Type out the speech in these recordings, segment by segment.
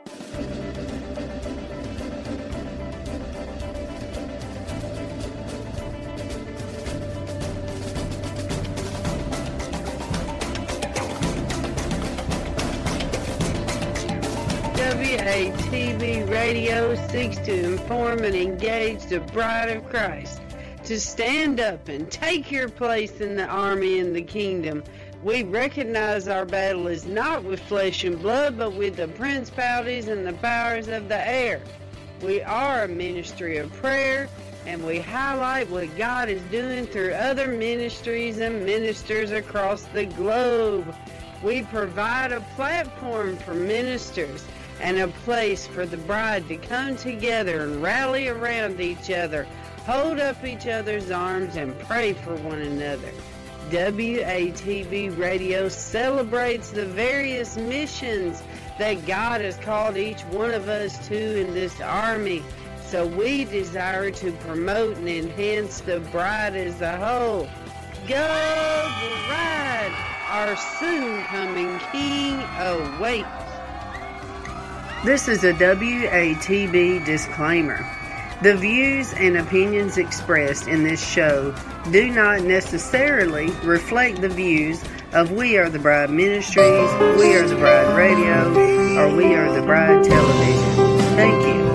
WATB Radio seeks to inform and engage the bride of Christ to stand up and take your place in the army and the kingdom. We recognize our battle is not with flesh and blood, but with the principalities and the powers of the air. We are a ministry of prayer, and we highlight what God is doing through other ministries and ministers across the globe. We provide a platform for ministers and a place for the bride to come together and rally around each other, hold up each other's arms, and pray for one another. WATB Radio celebrates the various missions that God has called each one of us to in this army. So we desire to promote and enhance the bride as a whole. Go bride! Our soon-coming King awaits. This is a WATB disclaimer. The views and opinions expressed in this show do not necessarily reflect the views of We Are the Bride Ministries, We Are the Bride Radio, or We Are the Bride Television. Thank you.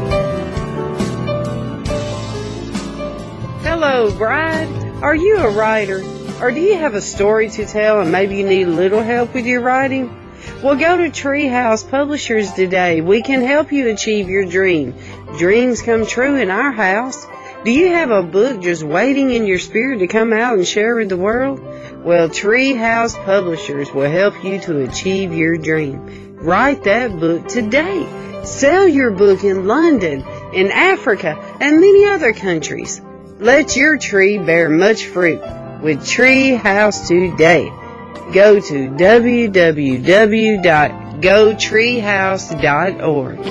Hello, bride. Are you a writer? Or do you have a story to tell and maybe you need a little help with your writing? Well, go to Treehouse Publishers today. We can help you achieve your dream. Dreams come true in our house. Do you have a book just waiting in your spirit to come out and share with the world? Well, Treehouse Publishers will help you to achieve your dream. Write that book today. Sell your book in London, in Africa, and many other countries. Let your tree bear much fruit with Treehouse today. Go to www.gotreehouse.org.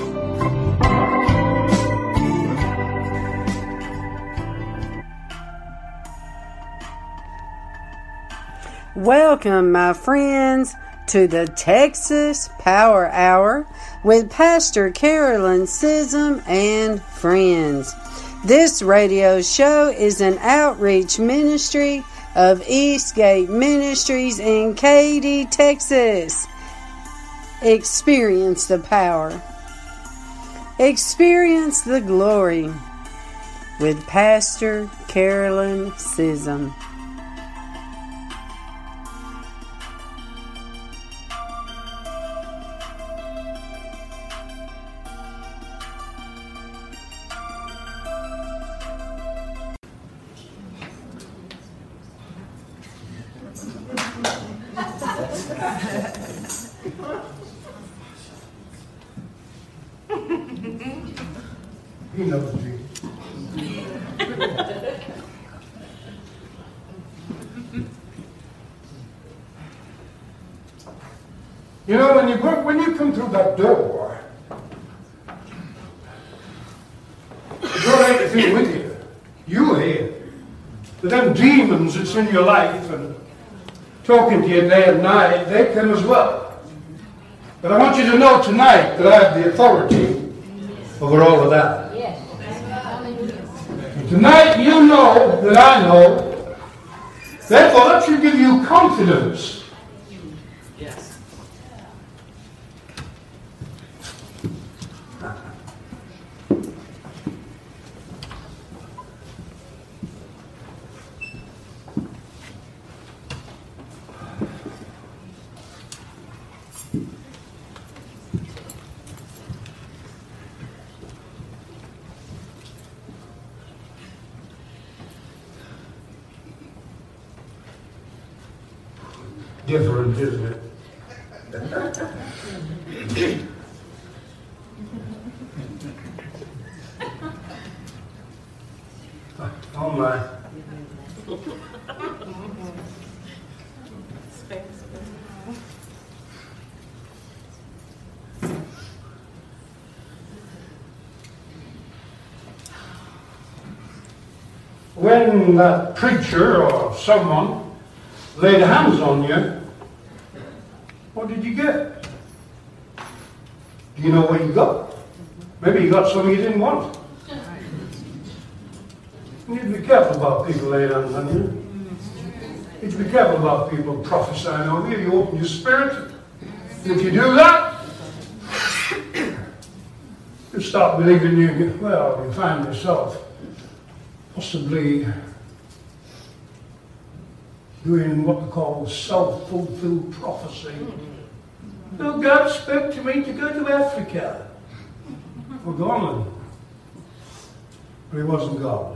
Welcome, my friends, to the Texas Power Hour with Pastor Carolyn Sissom and friends. This radio show is an outreach ministry of Eastgate Ministries in Katy, Texas. Experience the power. Experience the glory with Pastor Carolyn Sissom. He knows me. You know, when you come through that door, the door ain't anything with you. You're here. But them demons that's in your life and talking to you day and night, they come as well. But I want you to know tonight that I have the authority over all of that. Tonight you know that I know. Therefore, that should give you confidence. Yes. Different, isn't it? Oh my. When that preacher or someone laid hands on you, what did you get? Do you know what you got? Maybe you got something you didn't want. You need to be careful about people laying hands on you. You need to be careful about people prophesying over you. You open your spirit. And if you do that, you start believing you find yourself possibly doing what they call self-fulfilled prophecy. No, God spoke to me to go to Africa. Well, go on then. But he wasn't God.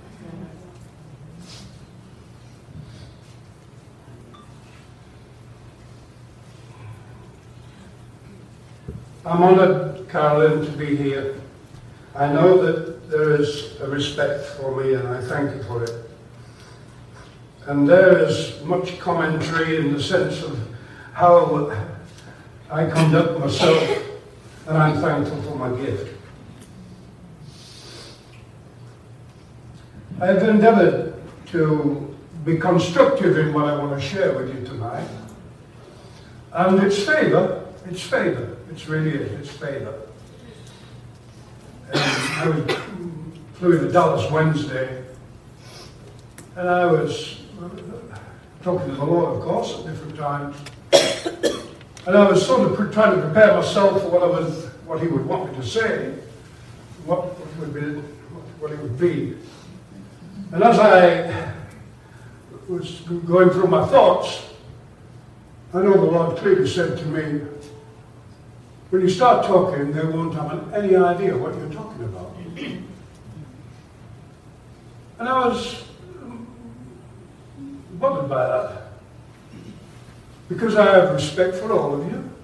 I'm honoured, Carolyn, to be here. I know that there is a respect for me, and I thank you for it. And there is much commentary in the sense of how I conduct myself, and I'm thankful for my gift. I've endeavoured to be constructive in what I want to share with you tonight. And it's favour. It's favour. It really is. It's favour. I flew to Dallas Wednesday, and I was talking to the Lord, of course, at different times. And I was sort of trying to prepare myself for what he would want me to say, what it would be. And as I was going through my thoughts, I know the Lord clearly said to me, when you start talking, they won't have any idea what you're talking about. And I was bothered by that, because I have respect for all of you.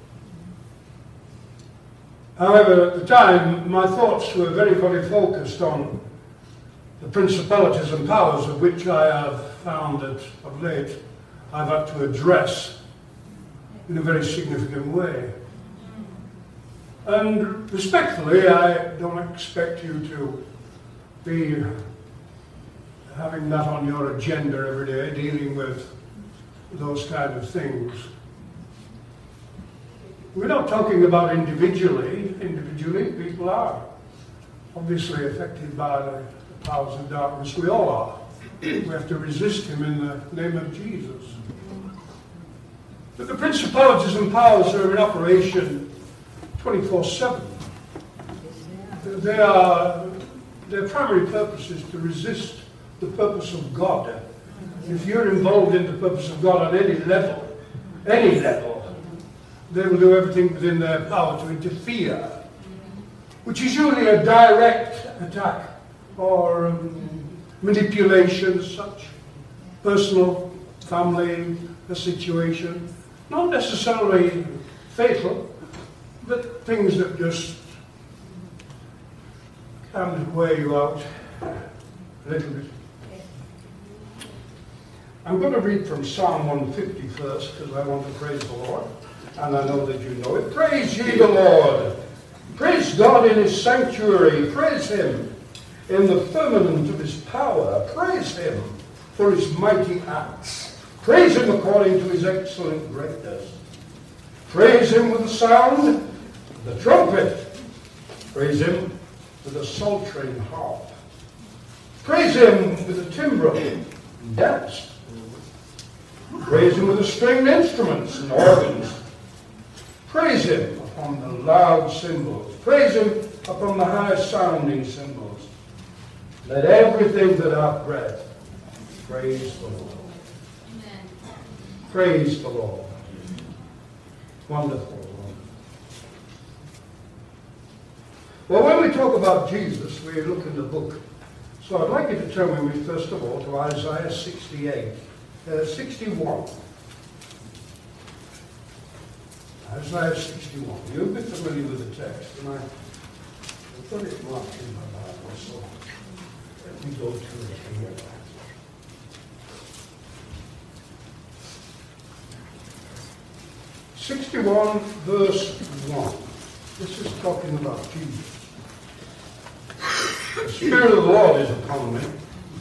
However, at the time, my thoughts were very, very focused on the principalities and powers of which I have found that of late I've had to address in a very significant way. And respectfully, I don't expect you to be having that on your agenda every day, dealing with those kind of things. We're not talking about individually. Individually, people are obviously affected by the powers of darkness. We all are. We have to resist him in the name of Jesus. But the principalities and powers are in operation 24/7. Their primary purpose is to resist the purpose of God. If you're involved in the purpose of God on any level, they will do everything within their power to interfere, which is usually a direct attack or manipulation as such, personal, family, a situation, not necessarily fatal, but things that just can wear you out a little bit. I'm going to read from Psalm 150 first, because I want to praise the Lord, and I know that you know it. Praise ye the Lord. Praise God in his sanctuary. Praise him in the firmament of his power. Praise him for his mighty acts. Praise him according to his excellent greatness. Praise him with the sound of the trumpet. Praise him with the psaltery and harp. Praise him with the timbrel and dance. Praise him with the stringed instruments and organs. Praise him upon the loud cymbals. Praise him upon the high sounding cymbals. Let everything that hath breath praise the Lord. Amen. Praise the Lord. Wonderful. Well, when we talk about Jesus, we look in the book. So I'd like you to turn with me, first of all, to Isaiah 61. Isaiah 61. You'll be familiar with the text, and I've got it marked in my Bible, so let me go to it here. (61) verse 1. This is talking about Jesus. The Spirit of the Lord is upon me,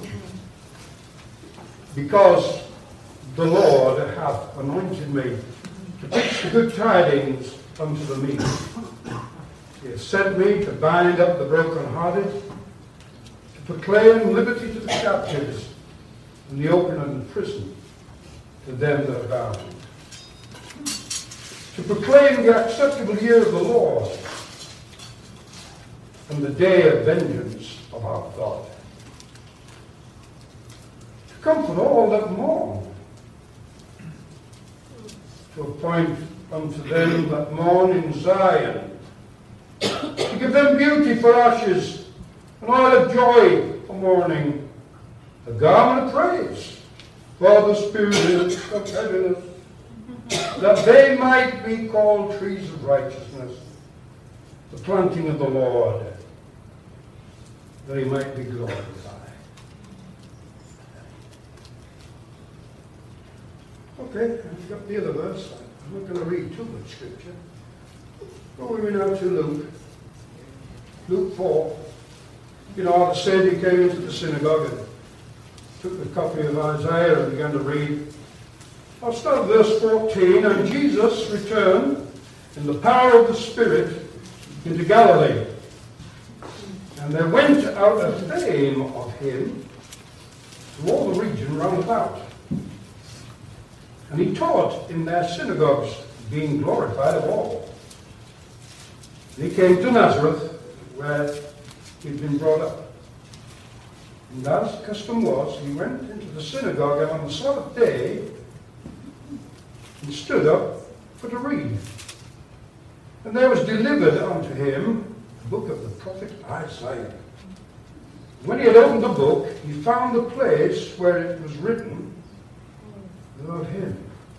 because the Lord hath anointed me to preach the good tidings unto the meek. He has sent me to bind up the brokenhearted, to proclaim liberty to the captives, and the opening of the prison to them that are bound, to proclaim the acceptable year of the Lord, and the day of vengeance of our God, to comfort all that mourn, to appoint unto them that mourn in Zion, to give them beauty for ashes, and oil of joy for mourning, a garment of praise for the spirit of heaviness, that they might be called trees of righteousness, the planting of the Lord, that he might be glorified. Okay, I've got the other verse. I'm not going to read too much scripture. Go with me now to Luke. Luke 4. You know, the said he came into the synagogue and took the copy of Isaiah and began to read. I'll start at verse 14. And Jesus returned in the power of the Spirit into Galilee. And there went out a fame of him to all the region round about. And he taught in their synagogues, being glorified of all. And he came to Nazareth, where he'd been brought up. And as custom was, he went into the synagogue, and on the Sabbath day, he stood up for to read. And there was delivered unto him the book of the prophet Isaiah. When he had opened the book, he found the place where it was written about him.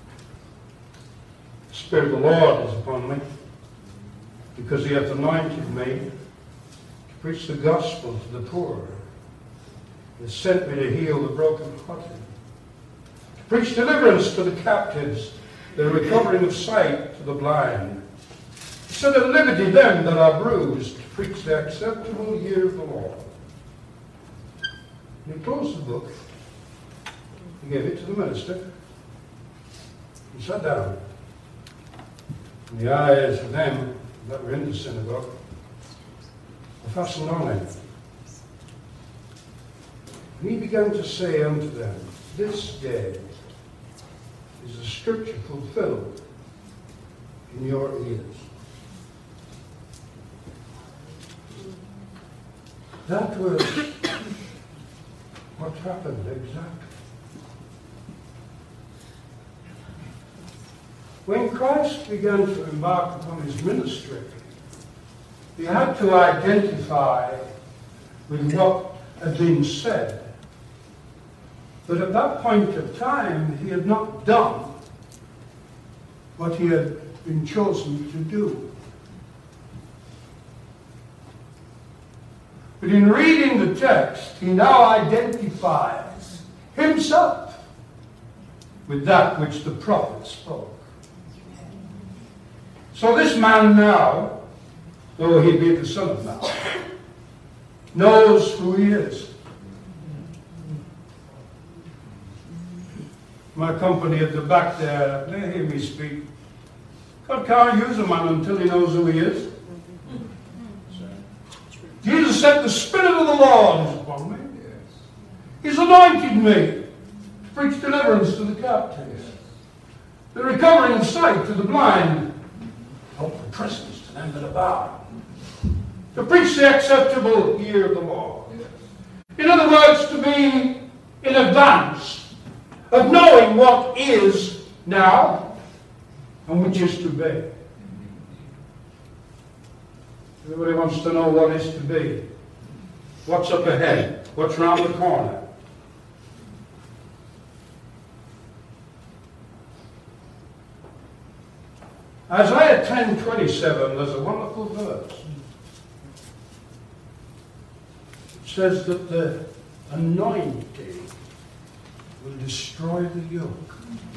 The Spirit of the Lord is upon me, because he hath anointed me to preach the gospel to the poor. He has sent me to heal the brokenhearted, to preach deliverance to the captives, the recovering of sight to the blind, to set at liberty them that are bruised, to preach the acceptable year of the Lord. And he closed the book. He gave it to the minister. He sat down. And the eyes of them that were in the synagogue were fastened on him. And he began to say unto them, This day is the scripture fulfilled in your ears. That was what happened exactly. When Christ began to embark upon his ministry, he had to identify with what had been said. But at that point of time, he had not done what he had been chosen to do. But in reading the text, he now identifies himself with that which the prophet spoke. So this man now, though he be the Son of Man, knows who he is. My company at the back there, they hear me speak. God can't use a man until he knows who he is. Jesus said, The Spirit of the Lord is upon me. He's anointed me to preach deliverance to the captives, the recovering of sight to the blind, hope and presence to them that are bound, to preach the acceptable year of the Lord. In other words, to be in advance of knowing what is now and which is to be. Everybody wants to know what is to be. What's up ahead? What's round the corner? Isaiah 10:27, there's a wonderful verse. It says that the anointing will destroy the yoke.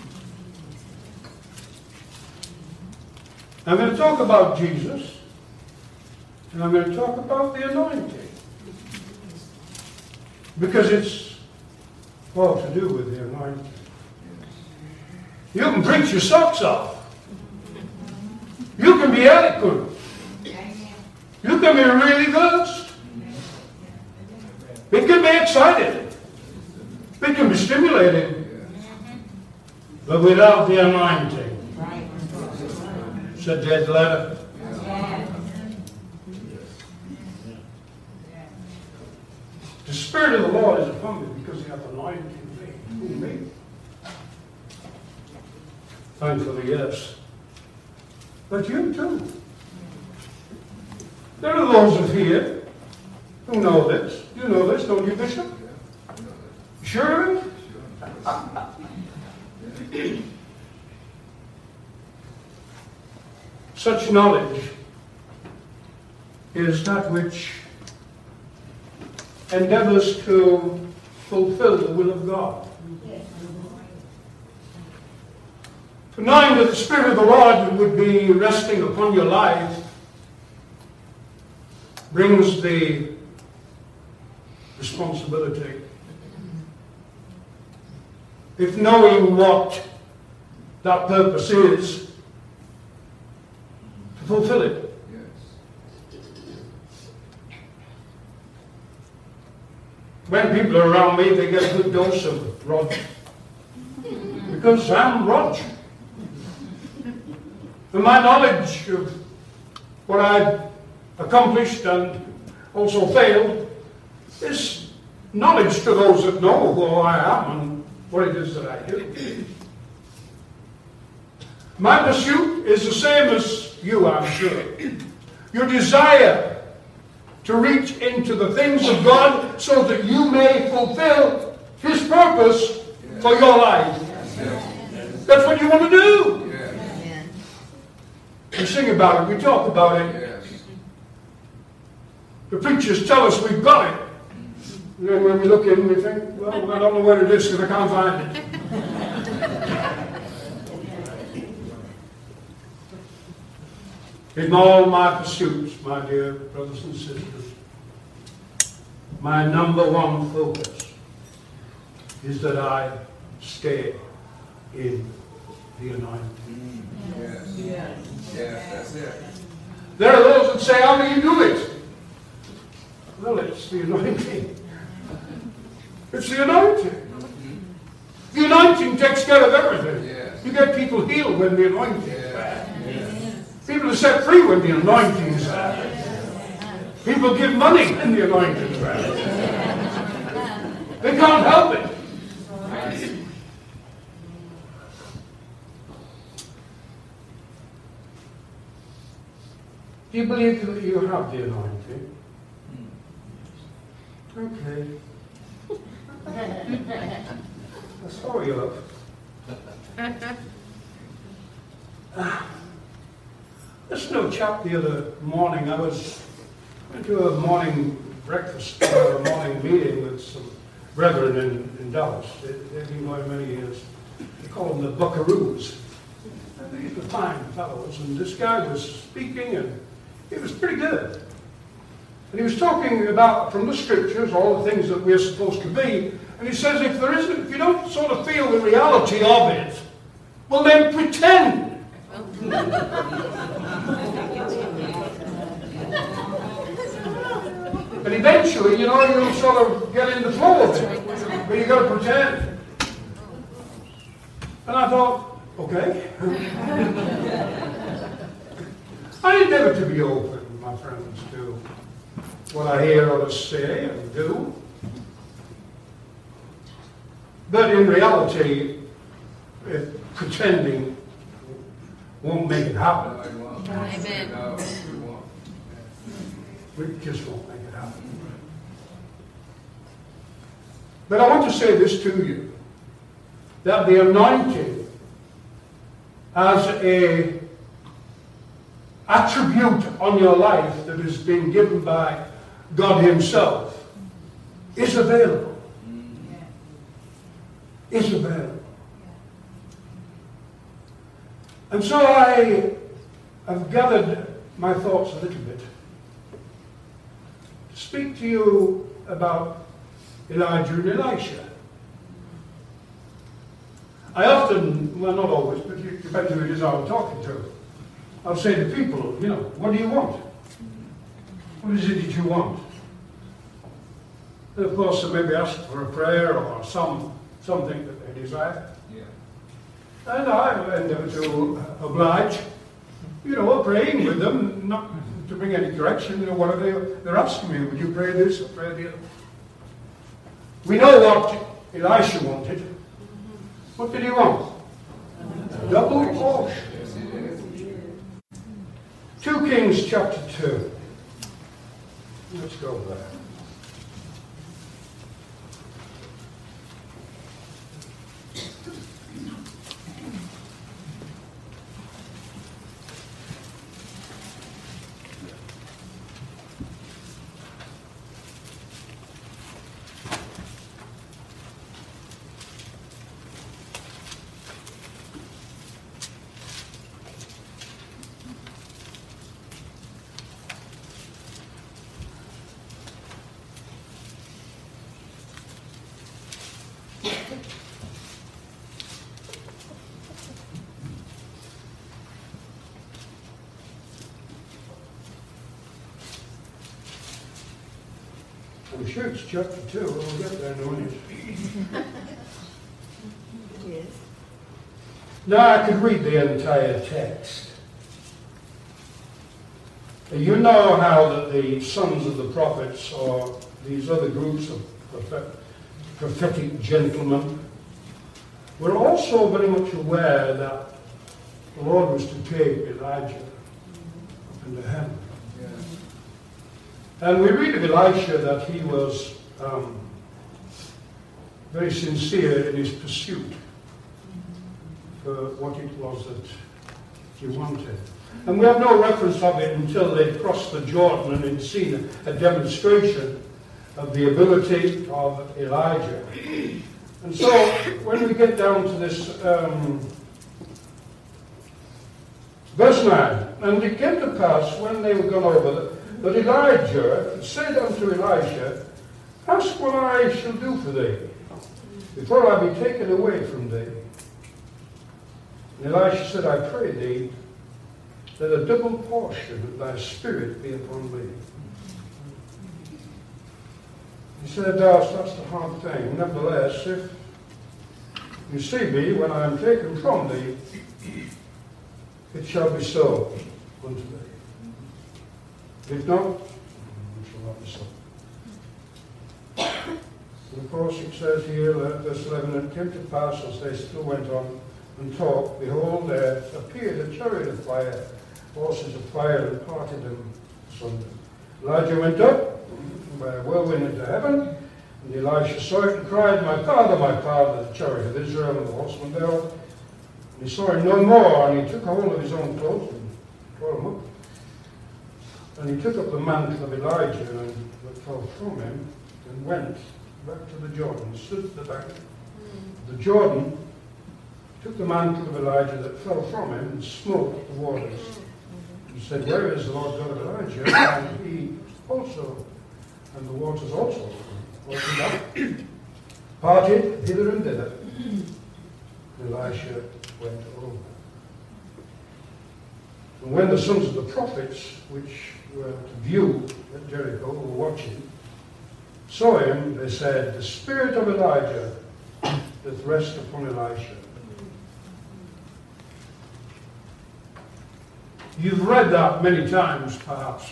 I'm going to talk about Jesus, and I'm going to talk about the anointing, because it's all to do with the anointing. You can preach your socks off. You can be eloquent. You can be really good. It can be exciting. It can be stimulating. But without the anointing, it's a dead letter. The Spirit of the Lord is upon me because He hath anointed me. Who, me? Thankfully, yes. But you too. There are those of here who know this. You know this, don't you, Bishop? Sure of it? Such knowledge is that which endeavors to fulfill the will of God. For knowing that the Spirit of the Lord would be resting upon your life brings the responsibility. If knowing what that purpose is, to fulfill it. When people are around me, they get a good dose of Roger. Because I'm Roger. And my knowledge of what I've accomplished and also failed is knowledge to those that know who I am and what it is that I do. My pursuit is the same as you, I'm sure. Your desire to reach into the things of God so that you may fulfill His purpose for your life. That's what you want to do. We sing about it, we talk about it. The preachers tell us we've got it. And then when we look in, we think, well, I don't know where it is because I can't find it. In all my pursuits, my dear brothers and sisters, my number one focus is that I stay in the anointing. Yes, that's it. There are those that say, how do you do it? Well, it's the anointing. It's the anointing. The anointing takes care of everything. Yes. You get people healed when the anointing is there. People are set free when the anointing is there. People give money when the anointing is there. They can't help it. Do you believe that you have the anointing? Okay. That's all you love. There's no chap the other morning. I went to a morning breakfast, or a morning meeting with some brethren in Dallas. They've been going many years. They call them the Buckaroos. These were fine fellows. And this guy was speaking, and it was pretty good. And he was talking about, from the scriptures, all the things that we're supposed to be. And he says, if you don't sort of feel the reality of it, well then pretend. And eventually, you'll sort of get in the flow of it. But you've got to pretend. And I thought, okay. I endeavor to be open, my friends, to what I hear others say and do. But in reality, pretending won't make it happen. Amen. We just won't make it happen. But I want to say this to you, that the anointing as a attribute on your life that has been given by God Himself is available. Is available. And so I have gathered my thoughts a little bit to speak to you about Elijah and Elisha. I often, well not always, but it depends who it is I'm talking to, I'll say to people, what do you want? What is it that you want? And of course, they may be asking for a prayer or something that they desire. Yeah. And I endeavour to oblige, praying with them, not to bring any correction. Whatever they're asking me, would you pray this or pray the other? We know what Elisha wanted. What did he want? A double portion. 2 Kings chapter 2. Let's go there. I'm sure it's chapter 2. We'll get there in a minute. Yes. Now I could read the entire text. You know how that the sons of the prophets, or these other groups of prophetic gentlemen, were also very much aware that the Lord was to take Elijah up into heaven. And we read of Elisha that he was very sincere in his pursuit for what it was that he wanted. And we have no reference of it until they'd crossed the Jordan and had seen a demonstration of the ability of Elijah. And so when we get down to this verse 9, and it came to pass when they were gone over that Elijah said unto Elisha, ask what I shall do for thee, before I be taken away from thee. And Elisha said, I pray thee, that a double portion of thy spirit be upon me. He said, that's the hard thing. Nevertheless, if you see me when I am taken from thee, it shall be so unto thee. If not, it shall not be so. And of course it says here, verse 11, it came to pass as they still went on and talked, behold, there appeared a chariot of fire, horses of fire, and parted them asunder. Elijah went up by a whirlwind into heaven, and Elisha saw it and cried, my father, the chariot of Israel and the horsemen thereof. And he saw him no more, and he took hold of his own clothes and tore them up. And he took up the mantle of Elijah that fell from him, and went back to the Jordan, stood at the bank of the Jordan, took the mantle of Elijah that fell from him, and smote the waters. He said, where is the Lord God of Elijah? And he also, and the waters also, opened up, parted hither and thither. And Elisha went over. And when the sons of the prophets, which were to view at Jericho, were watching, saw him, they said, the spirit of Elijah doth rest upon Elisha. You've read that many times, perhaps.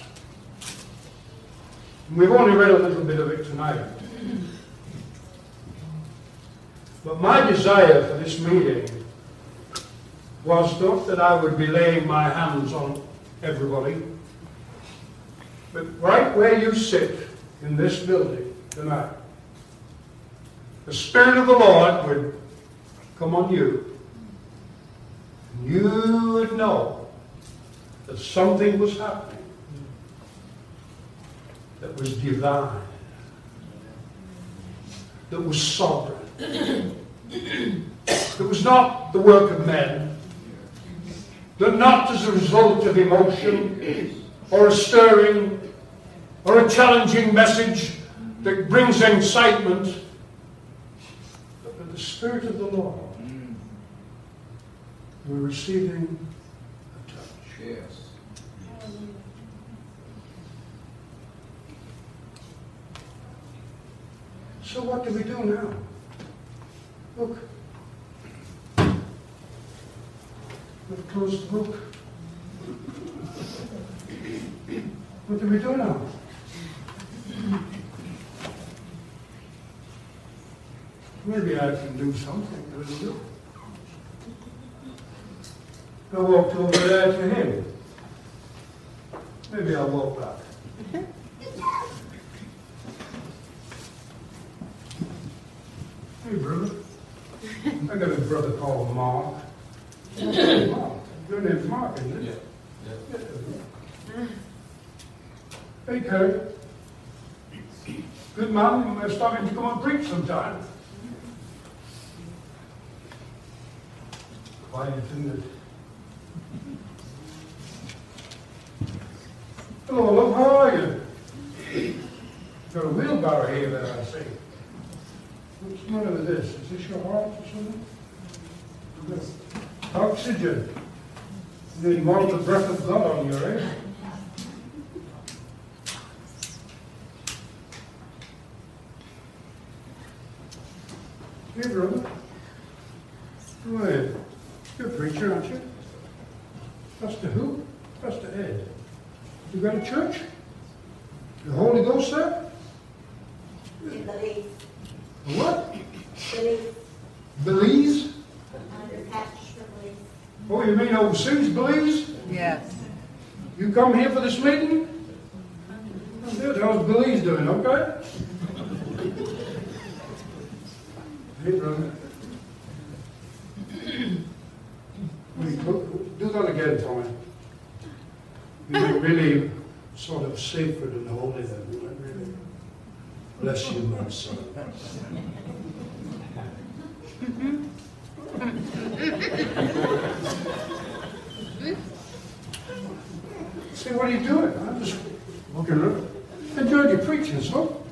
We've only read a little bit of it tonight. But my desire for this meeting was not that I would be laying my hands on everybody, but right where you sit in this building tonight, the Spirit of the Lord would come on you, and you would know that something was happening that was divine, that was sovereign, that was not the work of men, that not as a result of emotion or a stirring or a challenging message that brings excitement, but with the Spirit of the Lord, we're receiving a touch. Yes. So what do we do now? Look. We've closed the book. What do we do now? Maybe I can do something. What do you do? I walked over there to him. Maybe I'll walk back. Hey, brother. I got a brother called Mark. Mark. Your name's Mark, isn't it? Yeah. Hey, Kerry. Good man. We're starting to come and preach sometime. Quiet, isn't it? Hello, love. How are you? Got a wheelbarrow here that I see. What's the matter with this? Is this your heart or something? Oxygen. You need more of the breath of God on you, eh? Hey, brother. Wait. You're a preacher, aren't you? Pastor who? Pastor Ed. You got a church? The Holy Ghost there? In Belize. What? Belize. Belize? Under Pastor Belize. Oh, you mean overseas Belize? Yes. You come here for this meeting? Good. How's Belize doing? Okay? Hey, brother. Do that again for me. You're really sort of sacred and holy then. Really. Bless you, my son. See, what are you doing? I'm just looking around. Enjoyed your preaching, so.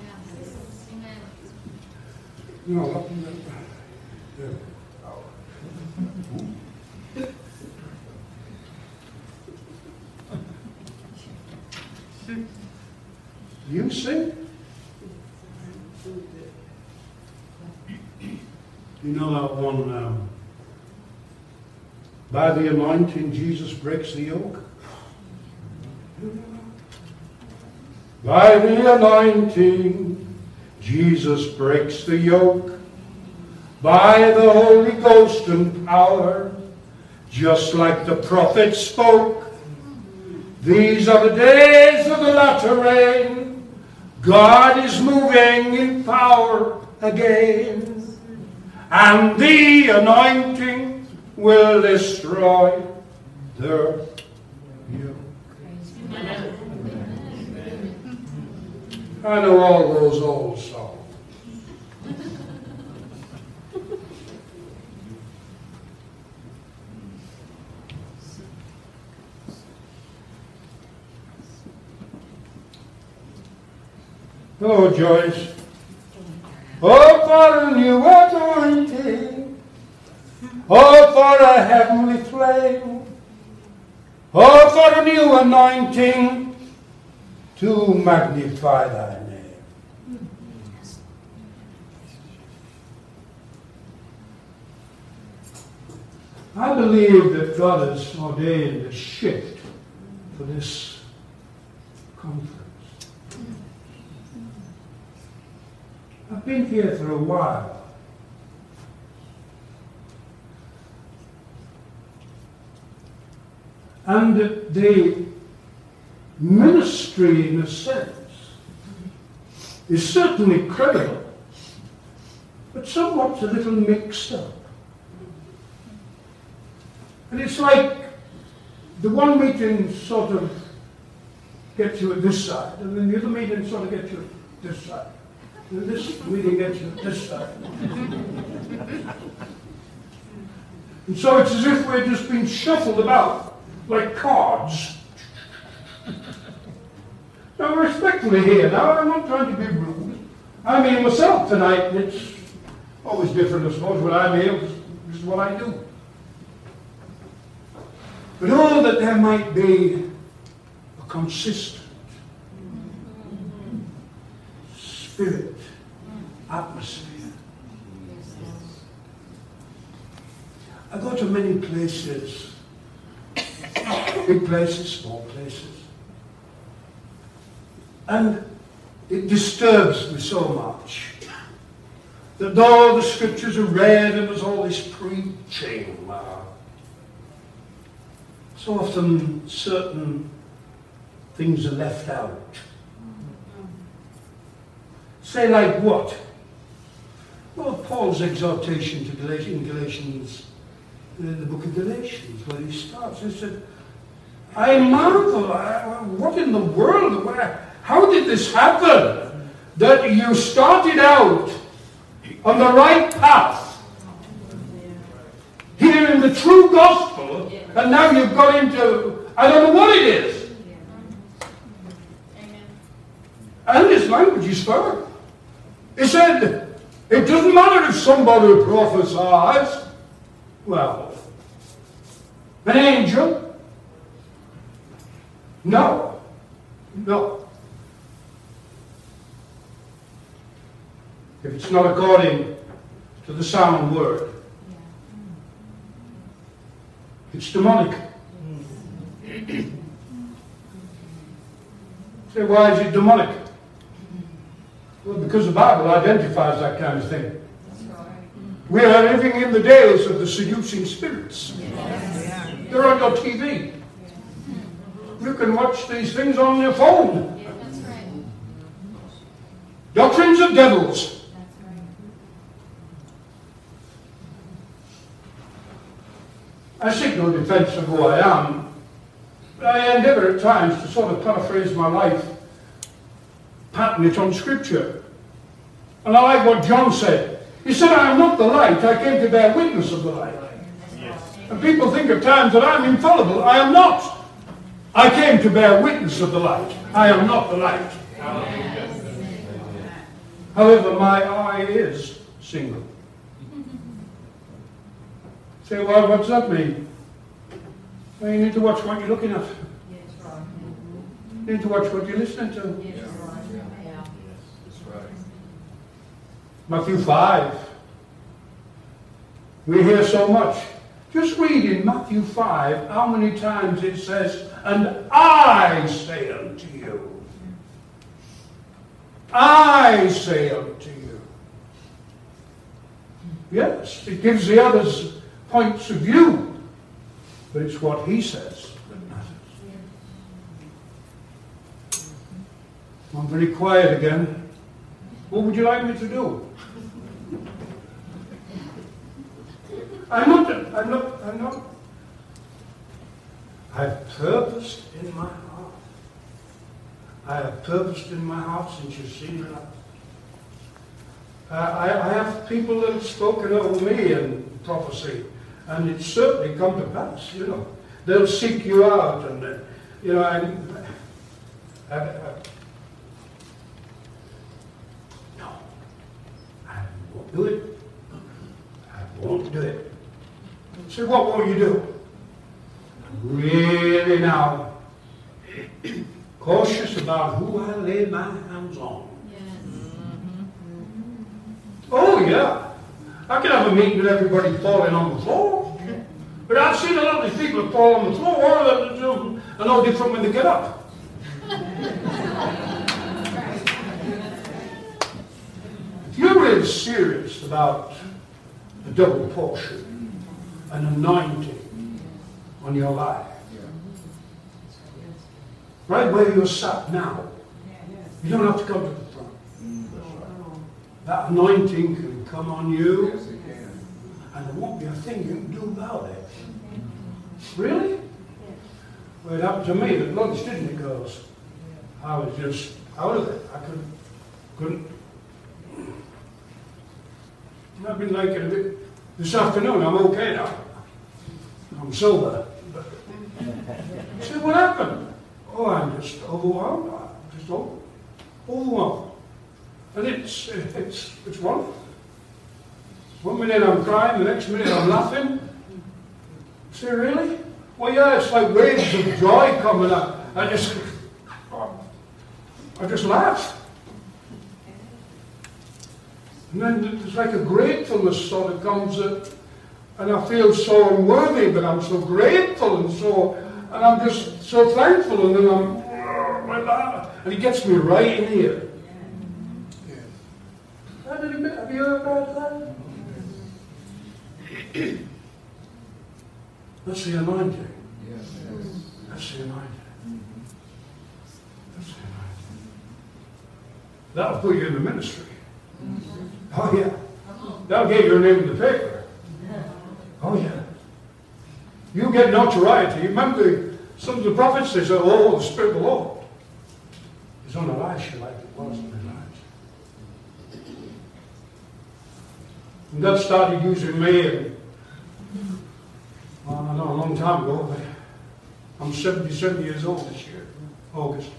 No, yeah. You sing? You know that one, by the anointing Jesus breaks the yoke? By the anointing Jesus breaks the yoke. By the Holy Ghost and power, just like the prophet spoke. These are the days of the latter rain. God is moving in power again. And the anointing will destroy their yoke. I know all those old songs. Oh, Joyce. Oh, for a new anointing. Oh, for a heavenly flame. Oh, for a new anointing to magnify thy name. I believe that God has ordained a shift for this conference. I've been here for a while. And the ministry, in a sense, is certainly credible, but somewhat a little mixed up. And it's like the one meeting sort of gets you at this side, and then the other meeting sort of gets you at this side. And this meeting gets you at this side. And so it's as if we're just being shuffled about like cards. Now, respectfully here, now, I'm not trying to be rude. I mean myself tonight, and it's always different, I suppose, when I'm here. This is what I do. But oh, that there might be a consistent spirit atmosphere. I go to many places, big places, small places, and it disturbs me so much that though the scriptures are read and there's all this preaching, so often certain things are left out. Say like what? Well, Paul's exhortation to Galatians, in the book of Galatians, where he starts, he said, I marvel, what in the world, how did this happen? That you started out on the right path, here in the true gospel, and now you've got into, I don't know what it is. And his language is firm. He said, it doesn't matter if somebody prophesies. Well, an angel? No. No. If it's not according to the sound word, it's demonic. Say, why is it demonic? Well, because the Bible identifies that kind of thing. We are living in the days of the seducing spirits. They're on your TV. You can watch these things on your phone. Doctrines of devils. I seek no defense of who I am, but I endeavor at times to sort of paraphrase my life, pattern it on Scripture. And I like what John said. He said, I am not the light, I came to bear witness of the light. Yes. And people think at times that I'm infallible. I am not. I came to bear witness of the light. I am not the light. However, my eye is single. Say, well, what's that mean? Well, you need to watch what you're looking at. You need to watch what you're listening to. Matthew 5. We hear so much. Just read in Matthew 5 how many times it says, and I say unto you. I say unto you. Yes, it gives the others points of view, but it's what he says that matters. I'm very quiet again. What would you like me to do? I'm not. I've purposed in my heart. I have purposed in my heart since you've seen it. I have people that have spoken over me in prophecy, and it's certainly come to pass, you know. They'll seek you out, and, you know, no, I won't do it. I won't do it. So what will you do? Really now, cautious about who I lay my hands on. Oh, yeah. I can have a meeting with everybody falling on the floor. But I've seen a lot of these people fall on the floor, are no different when they get up. If you're really serious about a double portion, an anointing on your life, right where you're sat now, you don't have to come to the front. That anointing can come on you, and there won't be a thing you can do about it. Really? Well, it happened to me at lunch, didn't it, girls? I was just out of it. I couldn't. I've been like it a bit this afternoon. I'm okay now. I'm sober. But I said, what happened? Oh, I'm just overwhelmed. I'm just overwhelmed. And it's wonderful. 1 minute I'm crying, the next minute I'm laughing. Say, really? Well, yeah, it's like waves of joy coming up. I just laugh. And then it's like a gratefulness sort of comes, and I feel so unworthy, but I'm so grateful and I'm just so thankful, and then and he gets me right in here. Have you heard about that? That's the anointing. That's the anointing. That's the anointing. That'll put you in the ministry. Oh yeah. That'll get your name in the paper. Oh yeah. You get notoriety. Remember some of the prophets, they said, oh, the Spirit of the Lord is on Elisha like it was on Elijah. And God started using me, and I know a long time ago, but I'm 77 years old this year, August.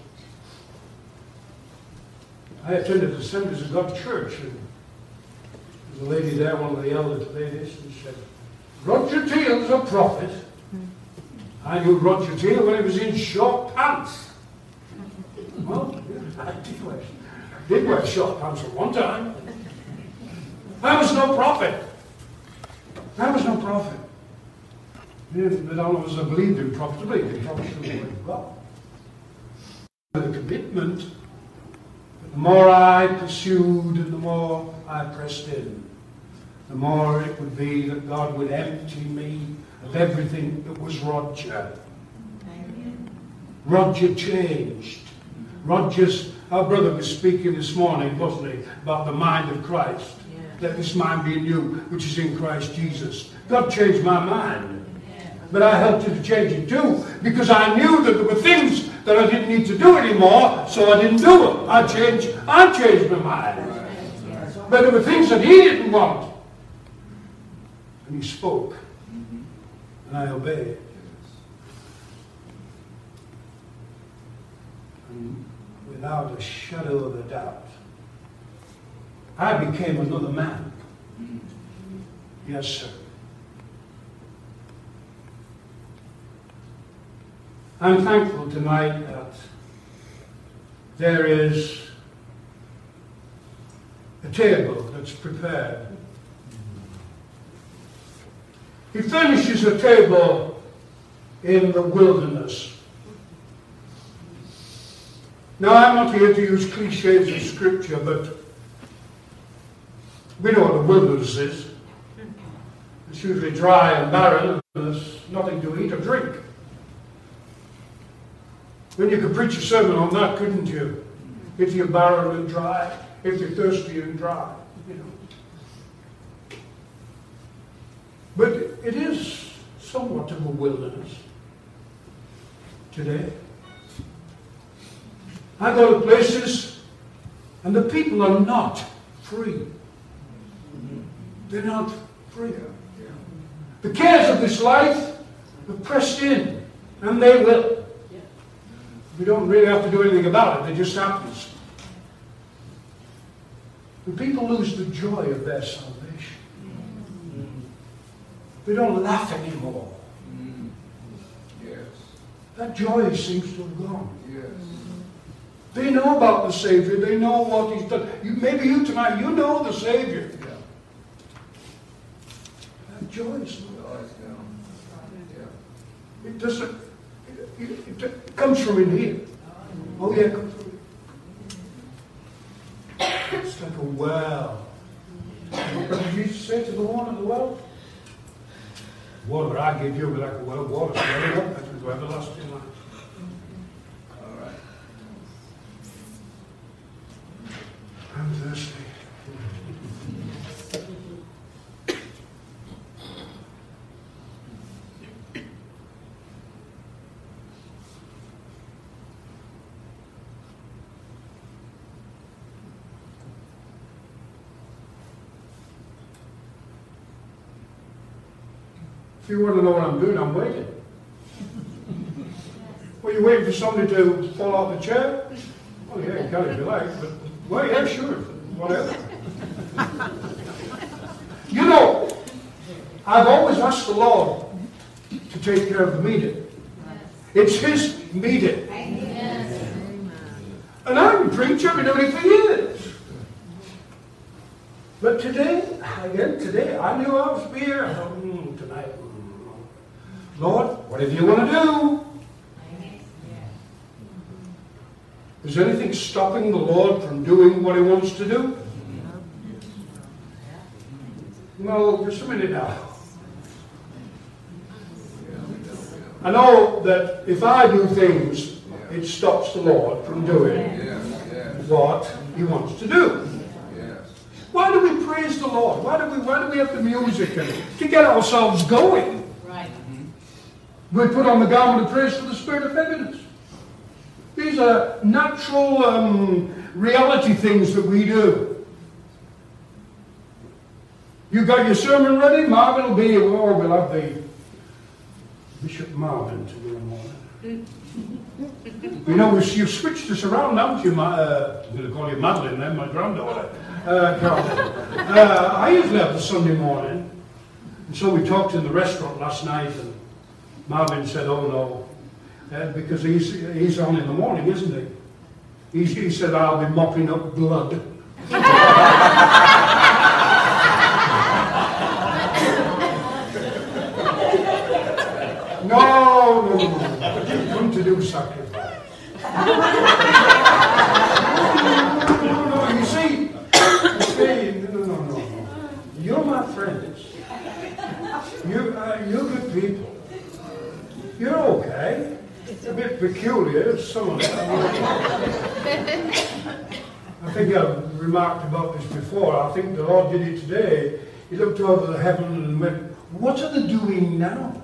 I attended the Assemblies of God Church, and there was a lady there, one of the elder ladies, and said, Roger Teal's a prophet. I knew Roger Teal when he was in short pants. Well, I did wear short pants at one time. I was no prophet. I was no prophet. But all of us that believed in prophet, believed in prophet the word of God. The commitment, the more I pursued and the more I pressed in, the more it would be that God would empty me of everything that was Roger. Amen. Roger changed. Our brother was speaking this morning, wasn't he, about the mind of Christ. Yeah. Let this mind be in you, which is in Christ Jesus. God changed my mind. But I helped him to change it too, because I knew that there were things that I didn't need to do anymore, so I didn't do them. I changed my mind. But there were things that he didn't want. And he spoke. And I obeyed. And without a shadow of a doubt, I became another man. Yes, sir. I'm thankful tonight that there is a table that's prepared. He furnishes a table in the wilderness. Now, I'm not here to use cliches of Scripture, but we know what the wilderness is. It's usually dry and barren, and there's nothing to eat or drink. Then you could preach a sermon on that, couldn't you? If you're barren and dry, if you're thirsty and dry, you know. But it is somewhat of a wilderness today. I go to places and the people are not free. They're not free. The cares of this life have pressed in, and they will. We don't really have to do anything about it. It just happens. And people lose the joy of their salvation. They don't laugh anymore. Yes. That joy seems to have gone. Yes. They know about the Savior. They know what He's done. Maybe you tonight, you know the Savior. Yeah. That joy is not. Yeah. It doesn't. It comes from in here. Oh yeah, it comes from here. It's like a well. What did Jesus say to the one at the well? Water I give you will be like a well of water, swelling up into everlasting life. All right. I'm thirsty. If you want to know what I'm doing, I'm waiting. Well, you're waiting for somebody to fall off the chair? Oh, yeah, you can if you like, but, well, yeah, sure, whatever. You know, I've always asked the Lord to take care of the meeting. It's His meeting. And I've been preaching, I've been doing it for years. But today, I knew I was here. I thought, tonight, Lord, whatever you want to do. Is anything stopping the Lord from doing what He wants to do? No, just a minute now. I know that if I do things, it stops the Lord from doing what He wants to do. Why do we praise the Lord? Why do we have the music and to get ourselves going? Right. We put on the garment of praise for the spirit of heaviness. These are natural reality things that we do. You got your sermon ready? Marvin will be, or we'll have the Bishop Marvin tomorrow morning. You know, you've switched us around, haven't you? I'm going to call you Madeline then, my granddaughter. I usually have the Sunday morning. And so we talked in the restaurant last night, and Marvin said, oh no, because he's on in the morning, isn't he? He said, I'll be mopping up blood. No. You've come to do sacrifice. No, you see, no. You're my friends. You're good people. You're okay. It's a bit peculiar, some of it. I think I've remarked about this before. I think the Lord did it today. He looked over the heaven and went, what are they doing now?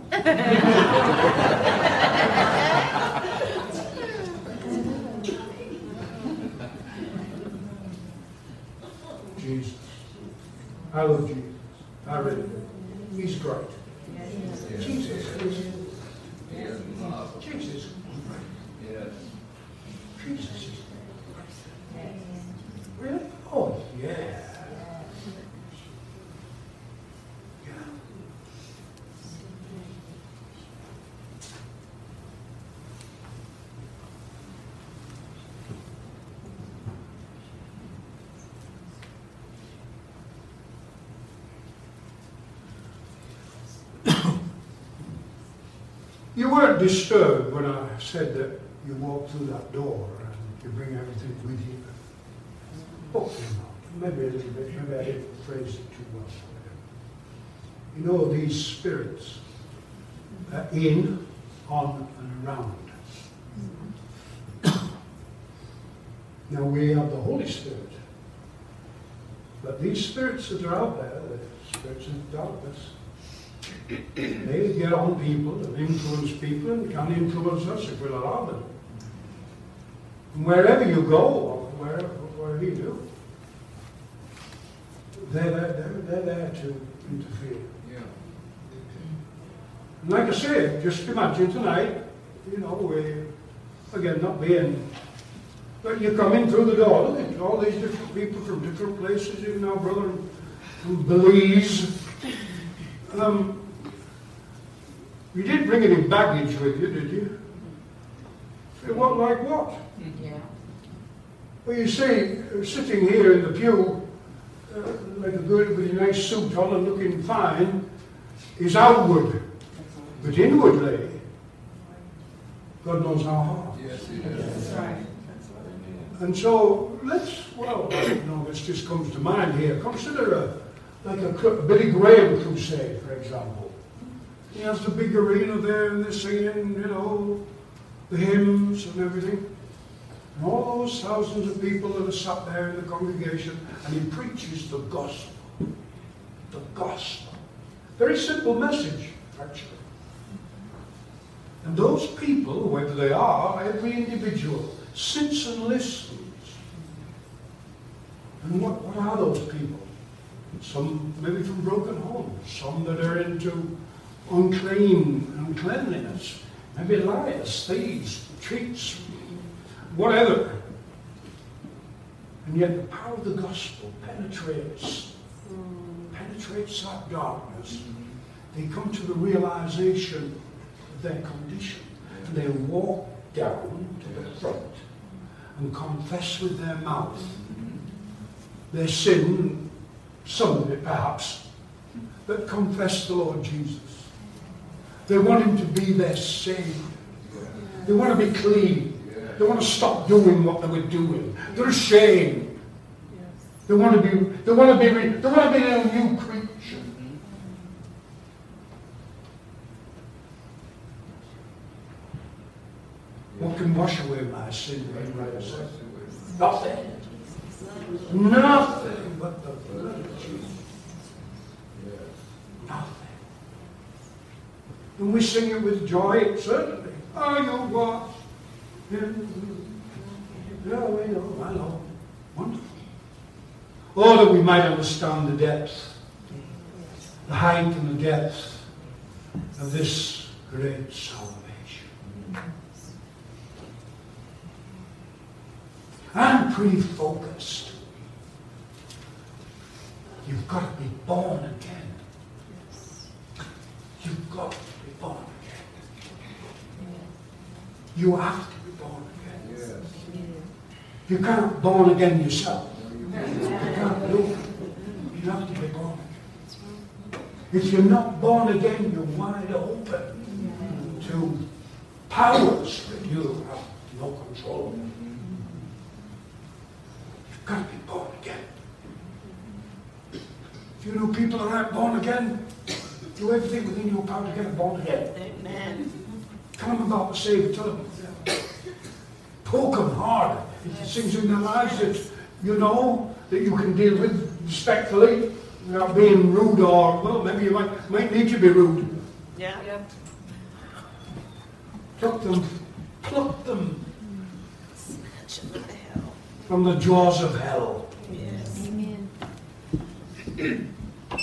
Jesus. I love Jesus. I really do. He's great. Jesus is great. Jesus is great. Jesus is great. Really? Oh, yeah. You weren't disturbed when I said that you walk through that door and you bring everything with you. Hopefully not. Maybe a little bit. Maybe I didn't phrase it too well. You know, these spirits are in, on, and around. Now we have the Holy Spirit. But these spirits that are out there, the spirits of darkness, they get on people and influence people and can influence us if we'll allow them. And wherever you go, or wherever you do, they're there to interfere. Yeah. And like I said, just imagine tonight, you know, we, again, not being, but you come in through the door, look at all these different people from different places, you know, brother from Belize. You didn't bring any baggage with you, did you? What, like what? Yeah. Well, you see, sitting here in the pew, like a good with a nice suit on and looking fine, is outward. But inwardly, God knows our heart. Yes, He does. That's right. And so, let's just comes to mind here. Consider a Billy Graham crusade, for example. He has the big arena there and they're singing, you know, the hymns and everything. And all those thousands of people that are sat there in the congregation, and he preaches the gospel. The gospel. Very simple message, actually. And those people, whoever they are, every individual, sits and listens. And what are those people? Some maybe from broken homes, some that are into uncleanliness, maybe liars, thieves, cheats, whatever. And yet the power of the gospel penetrates that darkness. They come to the realization of their condition, and they walk down to the front and confess with their mouth their sin, somebody perhaps that confess the Lord Jesus. They want Him to be their Savior. They want to be clean. They want to stop doing what they were doing. They're ashamed. They want to be a new creature. What can wash away my sin? Nothing. Nothing but the blood of Jesus. Nothing. And we sing it with joy, certainly. Are you washed? No, I know. Wonderful. Oh, that we might understand the depth, the height and the depth of this great salvation. And pre-focused. You've got to be born again. You've got to be born again. You have to be born again. You can't born again yourself. You can't do it. You have to be born again. If you're not born again, you're wide open to powers that you have no control over. You've got to be born again. If you know people that aren't born again, do everything within your power to get them born again. Amen. Tell them about the Savior. Tell them. Poke them hard. It's things in their lives that you know that you can deal with respectfully, without being rude, or well, maybe you might need to be rude. Yeah. Pluck them from the jaws of hell. Yes. Amen.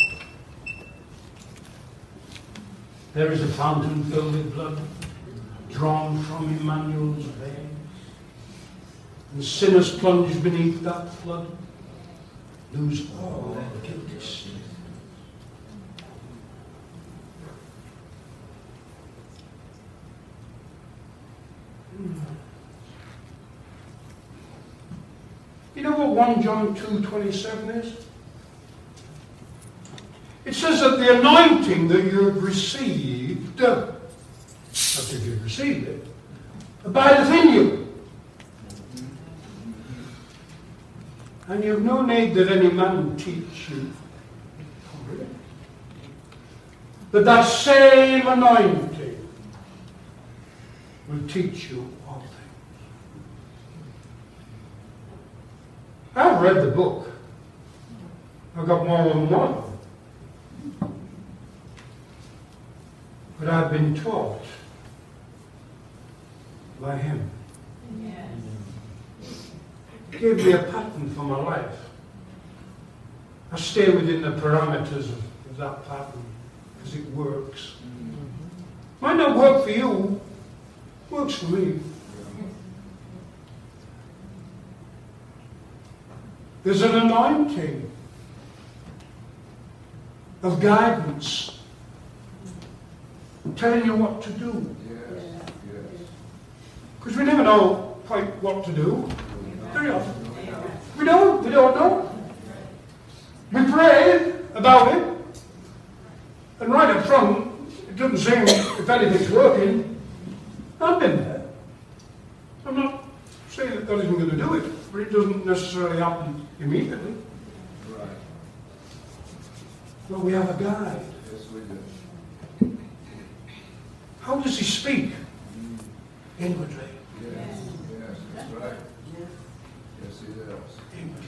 There is a fountain filled with blood, drawn from Emmanuel's veins. And sinners plunged beneath that flood lose all their guilty sin. You know what 1 John 2:27 is? It says that the anointing that you've received, not if you've received it, abideth in you. And you have no need that any man teach you. But that same anointing will teach you all things. I've read the book. I've got more than one. But I've been taught by him. He gave me a pattern for my life. I stay within the parameters of that pattern because it works. Might not work for you, works for me. There's an anointing of guidance, telling you what to do. Because we never know quite what to do. Very often. We don't know. We pray about it, and right up front, it doesn't seem if anything's working. I've been there. I'm not saying that God isn't going to do it, but it doesn't necessarily happen immediately. Right. But we have a guide. Yes, we do. How does he speak? Inwardly. Yes, that's right. Yes, he does. Inwardly.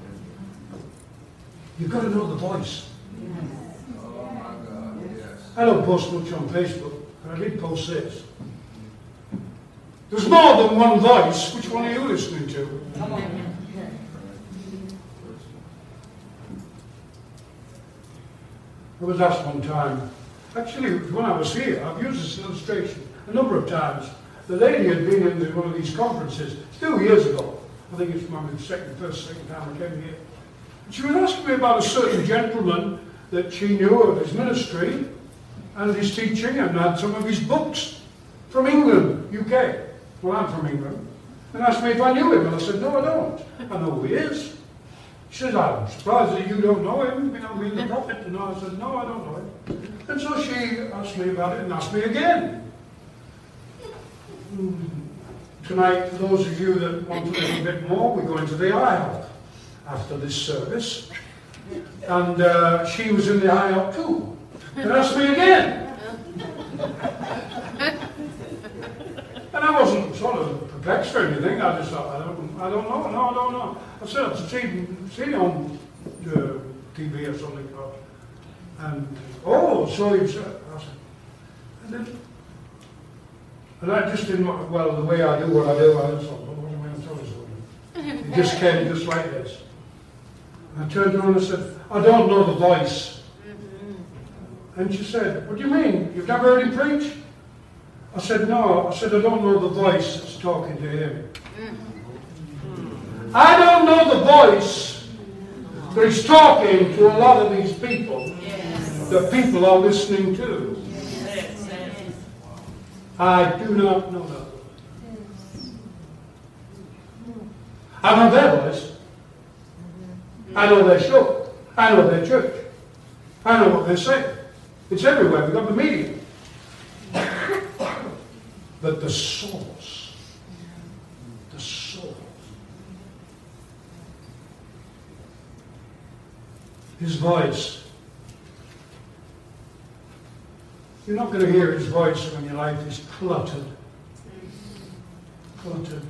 You've got to know the voice. Oh, my God, yes. I don't post much on Facebook, but I did post this. There's more than one voice. Which one are you listening to? I was asked one time, actually when I was here, I've used this illustration a number of times. The lady had been in one of these conferences 2 years ago. I think it's my second time I came here. She was asking me about a certain gentleman that she knew of his ministry and his teaching and had some of his books from England, UK. Well, I'm from England. And asked me if I knew him, and I said, no, I don't. I know who he is. She says, I'm surprised that you don't know him. You know, being the prophet. And I said, no, I don't know him. And so she asked me about it and asked me again. Tonight, for those of you that want a little bit more, we go into the aisle after this service. And she was in the aisle too. And asked me again. And I wasn't sort of perplexed or anything. I just thought, I don't know. No, I don't know. I said, I've seen on the TV or something. And, oh, so you said, I said, and I just didn't, well, the way I do what I do, I just thought, what am I going to tell this woman? It just came just like this. And I turned around and I said, I don't know the voice. And she said, what do you mean? You've never heard him preach? I said, no. I said, I don't know the voice that's talking to him. I don't know the voice that he's talking to a lot of these people that people are listening to. I do not know that. I know their voice. I know their show. I know their church. I know what they say. It's everywhere. We've got the media. But the source, his voice. You're not going to hear his voice when your life is cluttered. Cluttered.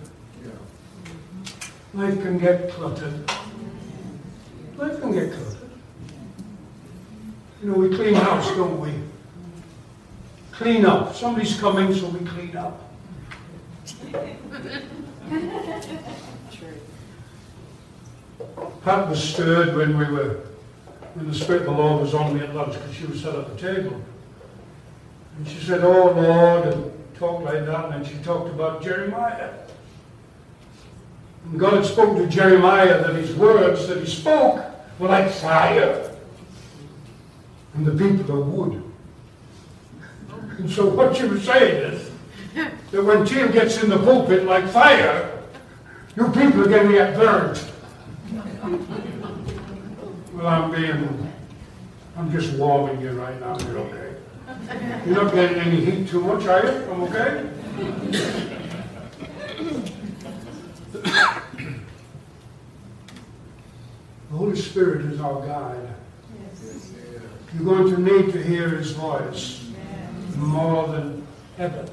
Life can get cluttered. Life can get cluttered. You know, we clean house, don't we? Clean up. Somebody's coming, so we clean up. Pat was stirred when the Spirit of the Lord was on me at lunch, because she was sat at the table. And she said, oh Lord, and talked like that, and then she talked about Jeremiah. And God had spoken to Jeremiah that his words that he spoke were like fire. And the people are wood. And so what she was saying is that when Tim gets in the pulpit like fire, you people are going to get burned. Well, I'm just warming you right now. You're okay. You're not getting any heat too much, are you? I'm okay? The Holy Spirit is our guide. You're going to need to hear his voice more than ever.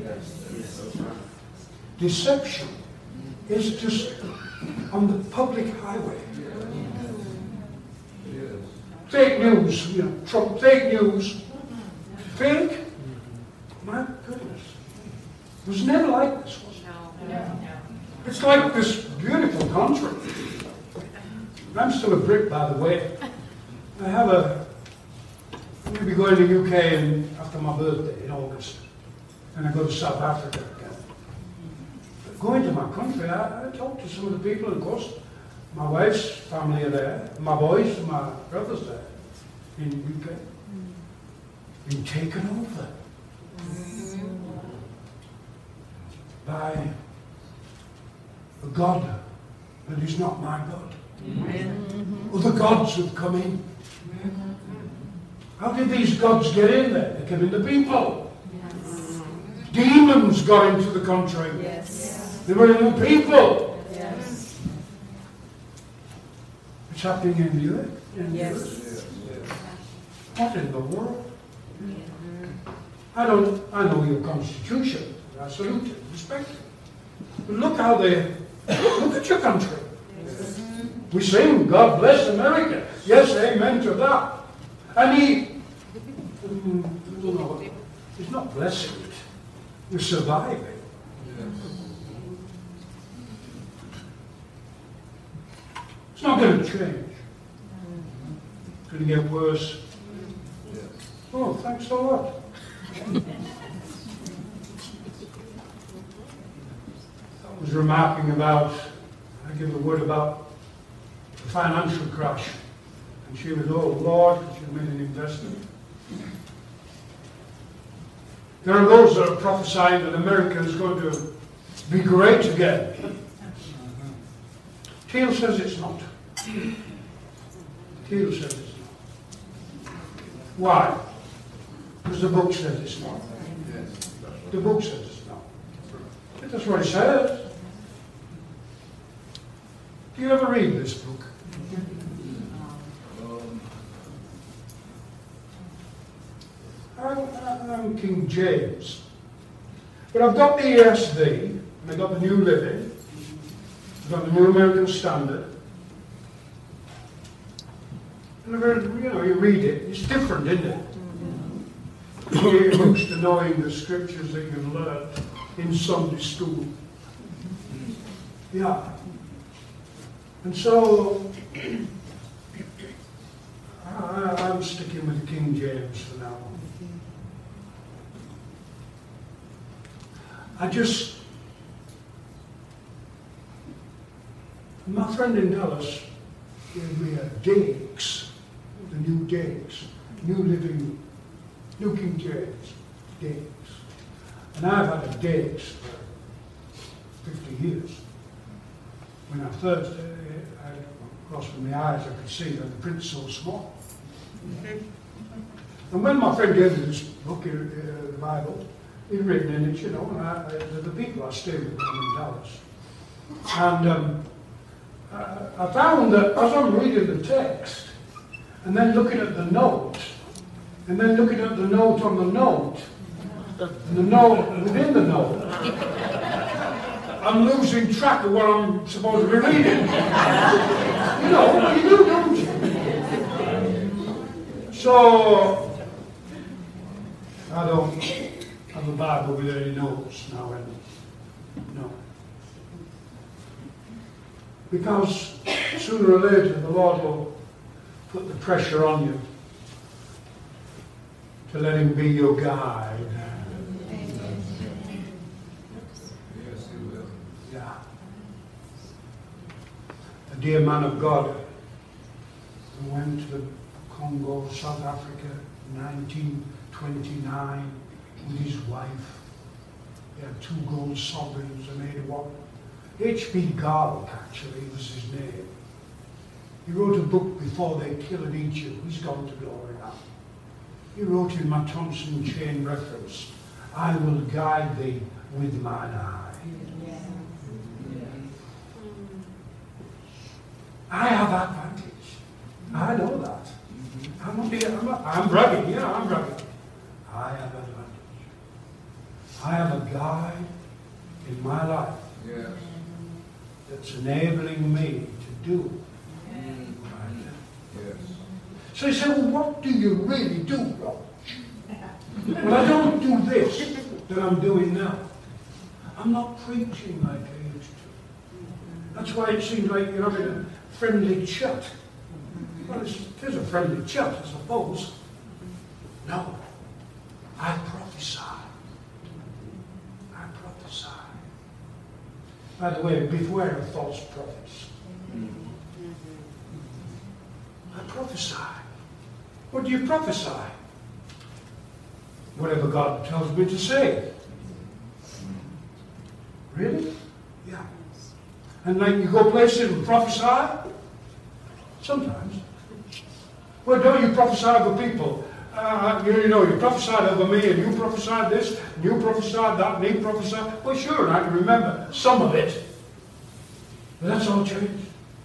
Deception is just on the public highway. Fake news, you know, Trump, fake news. Fake? My goodness. It was never like this, was it? No. It's like this beautiful country. I'm still a Brit, by the way. I'm going to be going to the UK after my birthday in August. And I go to South Africa again. But going to my country, I talk to some of the people, and of course, my wife's family are there, my boys and my brothers there in the UK. Been taken over by a God that is not my God. Other gods have come in. How did these gods get in there? They came in the people. Yes. Demons got into the country. Yes. They were in the people. Yes. It's happening in the earth. Yes. What in the world? I know your constitution. I salute it, respect it. But look at your country. Yes. We sing, God bless America. Yes, amen to that. And he's not blessing it. You're surviving. Yes. It's not going to change. It's going to get worse. Yes. Oh, thanks a lot. I was remarking about, I give a word about the financial crash. And she was, oh Lord, she made an investment. There are those that are prophesying that America is going to be great again. Teal says it's not. Teal says it's not. Why? Because the book says it's not. The book says it's not. That's what it says. Do you ever read this book? I'm King James. But I've got the ESV, and I've got the New Living, I've got the New American Standard. And you read it, it's different, isn't it? You're used to knowing the scriptures that you've learned in Sunday school. Yeah. And so, I'm sticking with King James for now. My friend in Dallas gave me a Dakes, the new Dakes, New Living, New King James, Dakes. And I've had a Dakes for 50 years. When I first, across from my eyes, I could see that the print's so small. And when my friend gave me this book, the Bible, he'd written in it, and the people I stayed with in Dallas. And I found that as I'm reading the text, and then looking at the note, and then looking at the note on the note, and the note within the note, I'm losing track of what I'm supposed to be reading. You do, don't you? So, I don't have a Bible with any notes now and no. Because sooner or later the Lord will put the pressure on you to let Him be your guide. Yes, He will. Yeah. A dear man of God who went to the Congo, South Africa, 1929 with his wife. He had 2 gold sovereigns. They made one. H.B. Garlick, actually, was his name. He wrote a book before they killed Egypt. He's gone to glory now. He wrote in my Thompson Chain reference, I will guide thee with mine eye. I have advantage. I know that. I'm bragging. Yeah, I'm bragging. I have advantage. I have a guide in my life. Yes. That's enabling me to do what I do. Yes. So you say, well, what do you really do, Rob? Well, I don't do this that I'm doing now. I'm not preaching like I used to. That's why it seems like you're having a friendly chat. Well, it is a friendly chat, I suppose. No. I prophesy. I prophesy. By the way, beware of false prophets. I prophesy. What do you prophesy? Whatever God tells me to say. Really? Yeah. And like you go places and prophesy? Sometimes. Well, don't you prophesy over people? You prophesied over me, and you prophesied this, and you prophesied that, and he prophesied. Well, sure, and I can remember some of it. But that's all changed.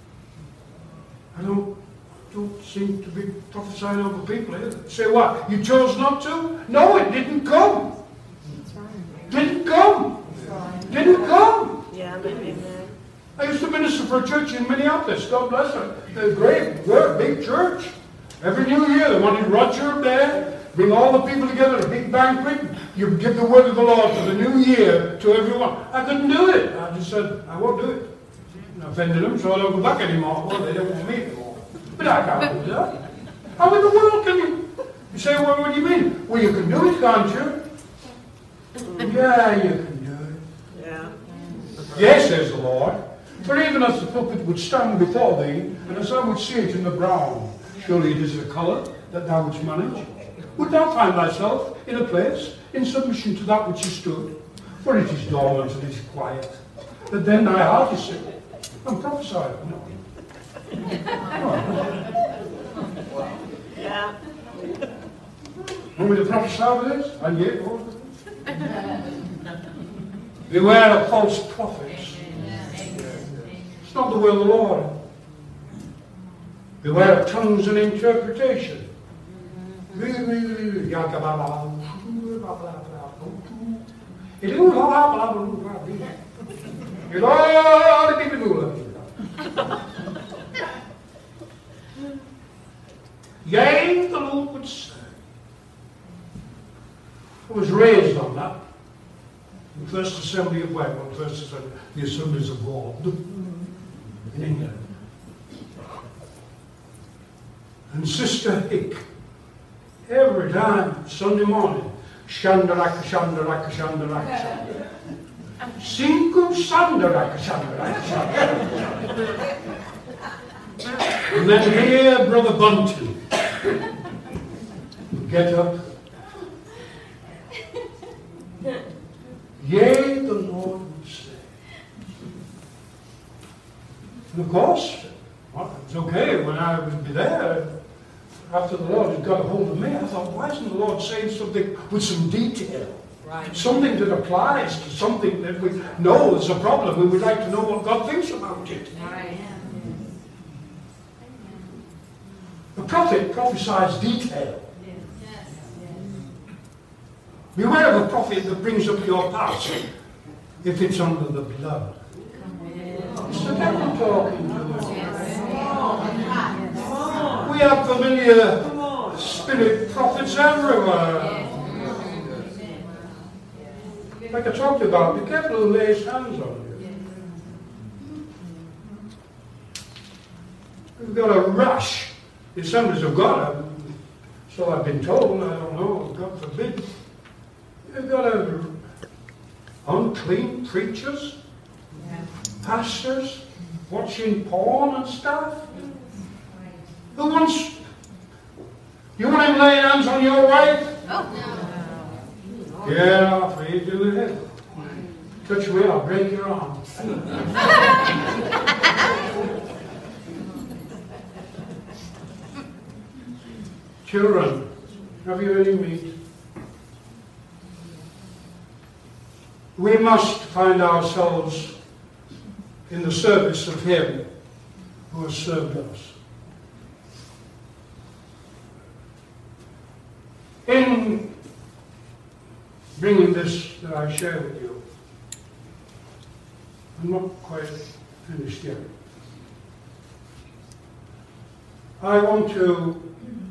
I don't seem to be prophesying over people either. Say what? You chose not to? No, it didn't come. Didn't come. Didn't come. Yeah, amen. I used to minister for a church in Minneapolis. God bless her. They're great, big church. Every New Year they wanted Roger there, bring all the people together at a big banquet. You give the word of the Lord for the new year to everyone. I couldn't do it. I just said, I won't do it. And I offended them, so I don't go back anymore. Well, they don't want me anymore. But I can't do that. How in the world can you? You say, well, what do you mean? Well, you can do it, can't you? Yeah, you can do it. Yeah. Yes, says the Lord. For even as the pulpit would stand before thee, and as I would see it in the brown, surely it is the colour that thou wouldst manage. Would thou find thyself in a place, in submission to that which is stood? For it is dormant and it is quiet. But then thy heart is sick. I'm prophesying. No. Yeah. Want me to prophesy with this? And yet, beware of false prophets. It's not the will of the Lord. Beware of tongues and interpretation. Yea, the Lord would say. I was raised on that. The First Assembly of Wales, First Assembly, the Assemblies of God in England. And Sister Hick, every time, Sunday morning, Shandaraka, Shandaraka, Shandaraka, Shandaraka. Cinco Shandaraka, Shandaraka, Shandaraka. And then here, Brother Bunton would get up. Yea, the Lord would say. And of course, well, it was okay when I would be there. After the Lord had got a hold of me, I thought, why isn't the Lord saying something with some detail? Right. Something that applies to something that we know is a problem. We would like to know what God thinks about it. Right. The prophet prophesies detail. Yes. Beware of a prophet that brings up your past if it's under the blood. It's the devil talking to us. We have familiar spirit prophets everywhere. Like I talked about, be careful who lays hands on you. We've got a rush. The Assemblies of God, so I've been told, I don't know, God forbid. You've got unclean preachers, pastors, watching porn and stuff. Who wants... You want him laying hands on your wife? Oh, no. Get off, you do it. Touch me, I'll break your arm. Children, have you any meat? We must find ourselves in the service of Him who has served us. In bringing this that I share with you, I'm not quite finished yet. I want to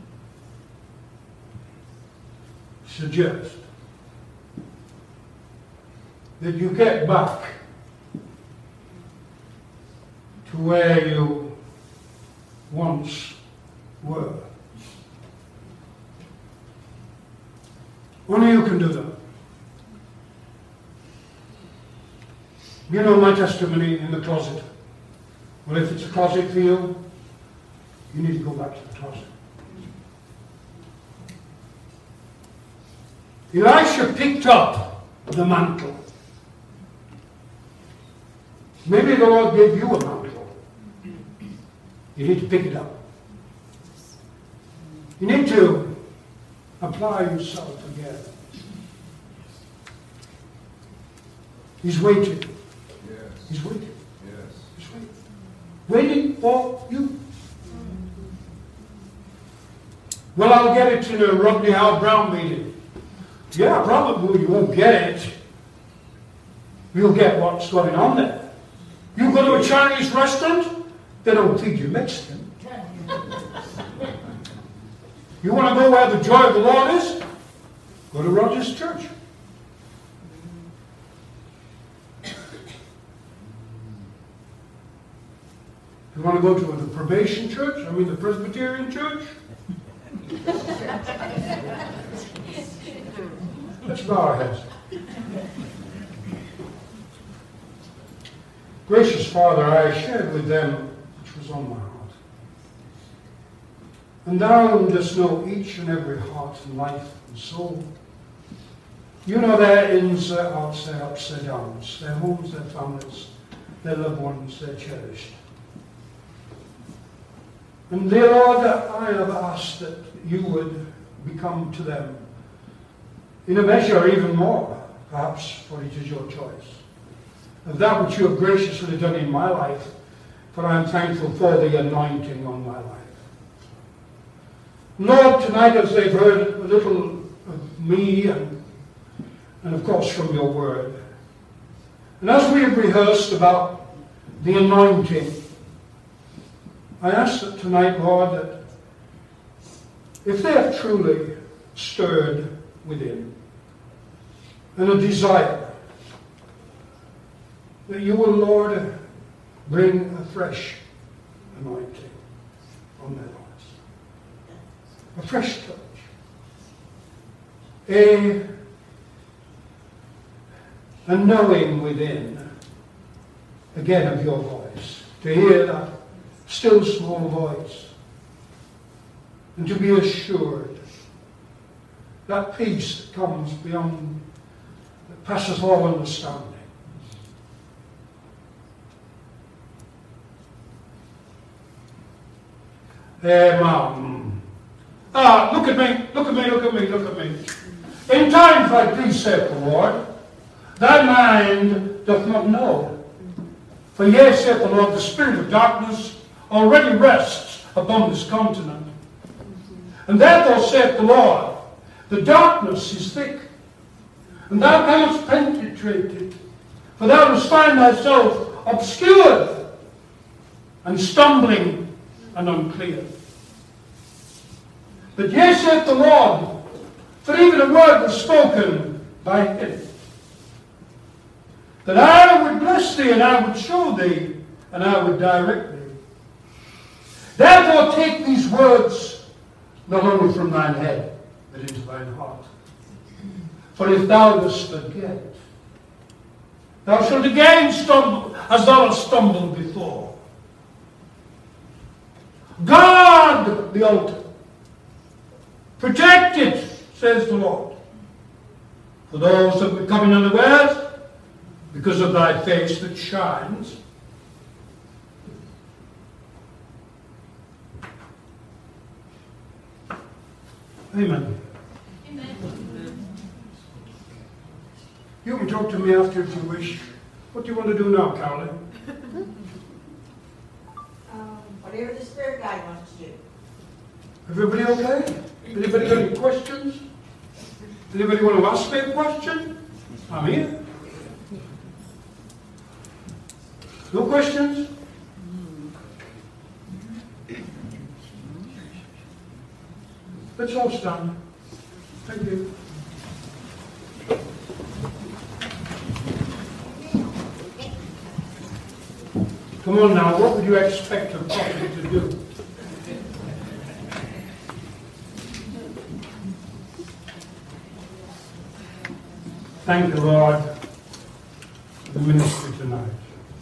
suggest that you get back to where you once were. Only you can do that. You know my testimony in the closet. Well, if it's a closet for you, you need to go back to the closet. Elisha picked up the mantle. Maybe the Lord gave you a mantle. You need to pick it up. You need to apply yourself again. He's waiting. Yes. He's waiting. Yes. He's waiting. Waiting for you. Well, I'll get it in a Rodney Howard-Browne meeting. Yeah, probably you won't get it. You'll get what's going on there. You go to a Chinese restaurant, they don't feed you Mexican. You want to go where the joy of the Lord is? Go to Rogers Church. You want to go to the Probation Church? I mean the Presbyterian Church? Let's bow our heads. Gracious Father, I shared with them which was on my heart. And thou dost know each and every heart and life and soul. You know their ins, their outs, their ups, their downs, their homes, their families, their loved ones, their cherished. And dear Lord, I have asked that you would become to them, in a measure even more, perhaps, for it is your choice, of that which you have graciously done in my life, for I am thankful for the anointing on my life. Lord, tonight as they've heard a little of me and of course from your word, and as we have rehearsed about the anointing, I ask that tonight, Lord, that if they have truly stirred within and a desire, that you will, Lord, bring a fresh anointing on their lives. A fresh touch. A knowing within, again, of your voice. To hear that still small voice. And to be assured that peace that comes beyond, that passes all understanding. Look at me, look at me, look at me, look at me. In times like these, saith the Lord, thy mind doth not know. For yea, saith the Lord, the spirit of darkness already rests upon this continent. And therefore, saith the Lord, the darkness is thick, and thou cannot penetrate it, for thou dost find thyself obscured and stumbling and unclear. But yea, saith the Lord, for even a word was spoken by him, that I would bless thee, and I would show thee, and I would direct thee. Therefore take these words not only from thine head, but into thine heart. For if thou dost forget, thou shalt again stumble, as thou hast stumbled before. Guard the altar. Protect it, says the Lord. For those that were coming unawares, because of thy face that shines. Amen. Amen. You can talk to me after if you wish. What do you want to do now, Carolyn? Whatever the Spirit guide wants to do. Everybody okay? Anybody got any questions? Anybody want to ask me a question? I'm here. No questions? Let's all stand. Thank you. Come on now, what would you expect a prophet to do? Thank the Lord for the ministry tonight.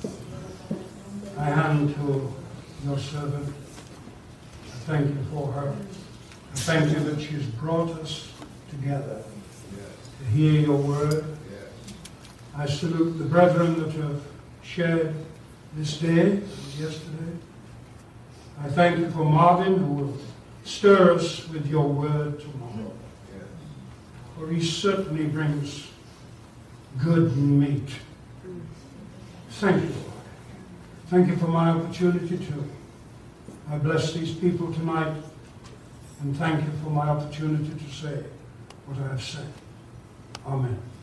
I hand to your servant. I thank you for her. I thank you that she's brought us together to hear your word. I salute the brethren that have shared this day and yesterday. I thank you for Marvin, who will stir us with your word tomorrow. For he certainly brings good meat. Thank you, Lord. Thank you for my opportunity too. I bless these people tonight, and thank you for my opportunity to say what I have said. Amen.